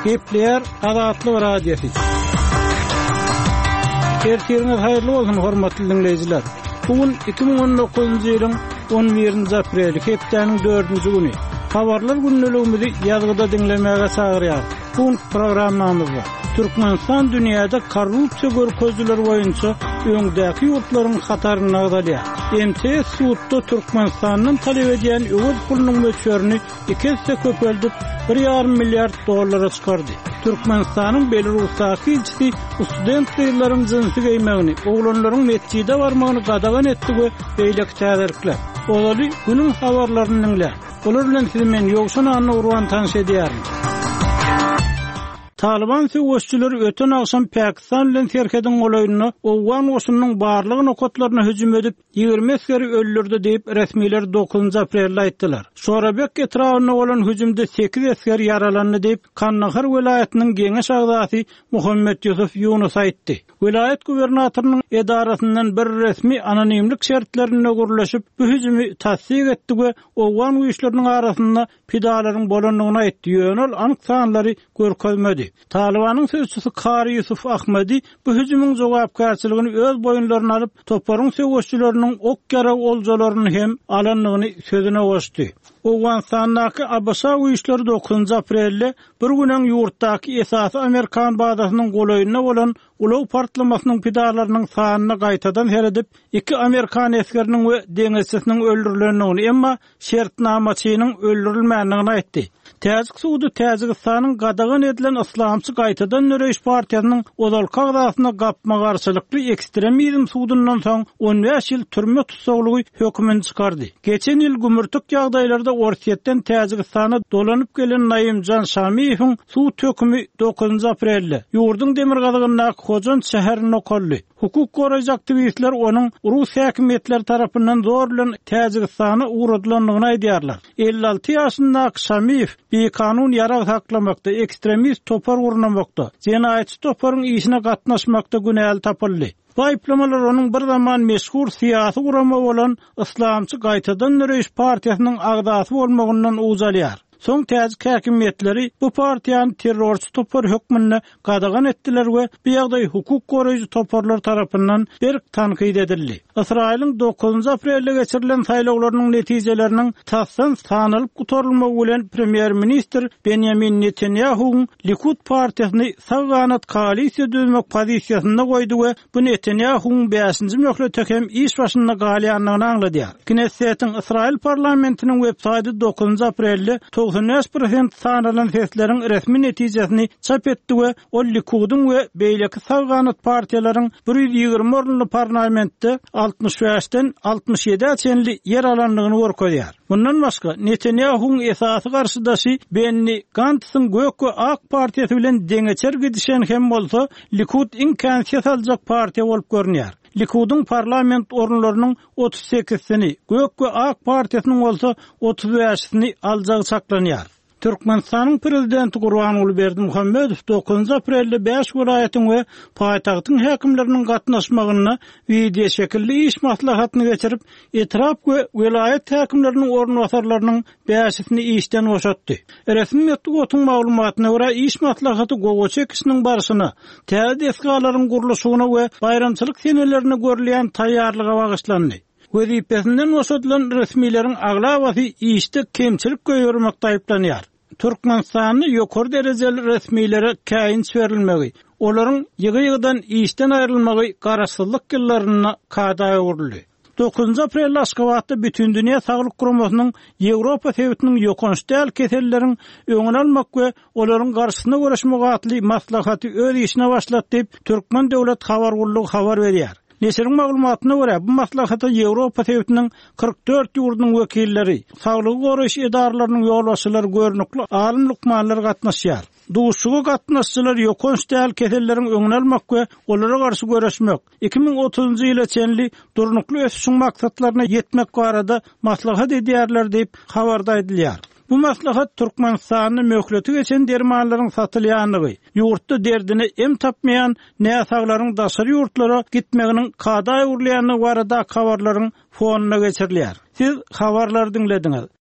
Gepler Azatlyk radiosu. Ertiriniz hayırlı olsun hormatly dinleyijiler. Bugün 2019-njy ýylyň 11-nji apreli, hepdeniň 4-nji güni. Habarlar günneligimizi ýazgyda dinlemäge çagyrýar. Bu programmamyzda Türkmenistan dünýäde korrupsiýa görkezler boýunça öňdäki ýurtlaryň hataryny agdalýar. MTS suwtda Türkmenistanyň talep edýän öwür pulunyň möçberini 2 hisse köpeldip $1,5 milliard çykardy. Türkmenistanyň Belarusdaky ilçisi student ýyllaryň jynsy geýmegini, oglanlaryň mescide barmagyny gadagan etdi we beýleki täzirikler. Olary günüň habarlaryny dinle. Olar bilen sizi men ýogşan anna urwan tanış edýärim. Taliban söwüşçüleri öten akşam Pakistan bilen Türkiýeden golaýyny Owgan goşunynyň barlygy nokatlaryna hüjüm edip 20 askeri öldürdi diýip resmiler 9-njy aprelde aýtdylar. Şorabek etrawyna bolan hüjümde 8 asker yaralandy diýip Kannahar welaýatynyň geňeş agdasy Muhammed Yusuf Yunus aýtdy. Vilayet gubernatorynyň edarasyndan bir resmi anonimlik şertlerine gurlaşyp bu hüjümi tasdik etdi we Owgan güýçleriniň arasynda pidalaryň bolanlygyny aýtdy. Ýönel anyk sanlary görkezmedi. Talibanyň sözçüsü Kari Yusuf Ahmedi bu hüjümüň jogapkarçylygyny öz boýunlaryna alyp toparyň söwüşçüleriniň ok gerek oljalaryny hem alanlygyny sözüne goşdy. Owganstandaky Abasa güýçleri 9-njy aprelde bir günen ýurtdaky esasy Amerikan badasynyň golaýyna bolan ulaw partlamasynyň pidalarynyň sanyny gaýtadan heredip 2 Amerikan eskeriniň we deňizçisiniň öldürilendigini, emma şertnamaçynyň öldürilmändigini aýtdy. Täzik suwdy Täzikistanyň gadagan edilen Islamçy gaýtadan nöreýiş partiýasynyň ozalka agdasyna gapma garşylykly ekstremizm suwdundan soň 15 ýyl türme tutsaglygy hökmüni çykardy. Geçen ýyl gümürtük ýagdaýlarda Orsiýetden Täzikistana dolanyp gelen Naimjan Şamiýewiň suw tökümi 9-njy aprelde ýurduň demir gadygynyň Hojan şäherine okoldy. Hukuk goraýjy aktivistler onuň Rus häkimetleri tarapyndan zor bilen Täzikistana uğradylanlygyny aýdýarlar. 56 ýaşyndaky Şamiýew bir kanun ýarag saklamakda, ekstremist topar urnamakda, jenaýetçi toparyň işine gatnaşmakda günäli tapyldy. Bu aýplamalar onuň bir zaman meşhur siýasy urama bolan Islamçy gaýtadan nöreýiş partiýasynyň agdasy bolmagyndan uzalýar. Soň täzik häkimetleri bu partiýany terrorçy topar hökmüne gadagan etdiler we bu ýagdaý hukuk goraýjy toparlar tarapyndan berk tanqid edildi. Israýlyň 9-njy aprelde geçirilen saýlawlarynyň netijeleriniň tasdan sanylyp gutarylmagy bilen premier minister Benjamin Netanyahu Likud partiýasyny sawganat koalisiýa düzmek pozisiýasynda goýdy we bu Netanyahu'ň 5-nji möhlet hem iş başynda galýanlygyny aňladýar. Knessetiniň Israýl parlamentiniň web-saýty 9-njy aprelde 90% sanalan sesleriň resmi netijesini çap etdi we o Likudyň we beýleki sawganat partiýalaryň 120 orunly parlamentde 65-den 67 çenli yer alanlygyny görkezýär. Bundan başga Netanyahu'ň esasy garşydaşy Benny Gantz'yň Gökçe AK partiýasy bilen deňeçer gidişen hem bolsa Likud imkansiz aljak partiýa bolup görünýär. Likudyň parlament orunlarynyň 38-sini, Gökçe AK partiýasynyň bolsa 35-sini aljagy saklanýar. Türkmenistanyň prezidenti Gurbanuly Berdimuhammedow 9-njy aprelde 5 welaýatyň we paýtagtyň häkimleriniň gatnaşmagyna video şekilli iş maslahatyny geçirip, etrap we welaýat häkimleriniň ornwasarlarynyň 5-sini işden boşatdy. Resmi medeniýetiň maglumatyna görä iş maslahaty gowy çekişiniň barşyna, täze deskalaryň gurulşygyna we bayramçylyk senelerine görülýän taýýarlyga bagyşlandy. Wezipesinden boşatylan resmilerin aglabasy işde kemçilik göýürmekde aýplanýar. Türkmenistanyň ýokary derejeli resmilere käýin berilmegi, olaryň ýygy-ýygydan işden aýrylmagy garaşsyzlyk ýyllaryna kadaý uruldy. 9-njy aprel Aşgabatda bütün dünýä saglyk guramasynyň Ýewropa sebitiniň ýokançdäl keselleriň öňüne almak we olaryň garşysyna görüşmek atly maslahaty öz işine başlatdy diýip Türkmen döwlet habar gurulugy habar berýär. Nesiriň maglumatyna görä bu maslahaty Ýewropa sebitiniň 44 ýurdunyň wekilleri, saglyk goraýyş edaralarynyň ýolbaşçylary, görnükli alim lukmanlar gatnaşýar. Duşuga gatnaşçylar ýokançdäl keselleriň öňüne almak we olara garşy görüşmek, 2030-njy ýyla çenli durnukly ösüşiň maksatlaryna ýetmek barada maslahat edýärler diýip habarda edilýär. Bu maslahat Türkmenistanyň möhleti geçen dermanlaryň satylýanlygy, ýurtda derdini em tapmayan näsaglaryň daşary ýurtlara gitmeginiň kadaý urlaýanlygy barada habarlaryň fonuna geçirilýär. Siz habarlary dinlediňiz.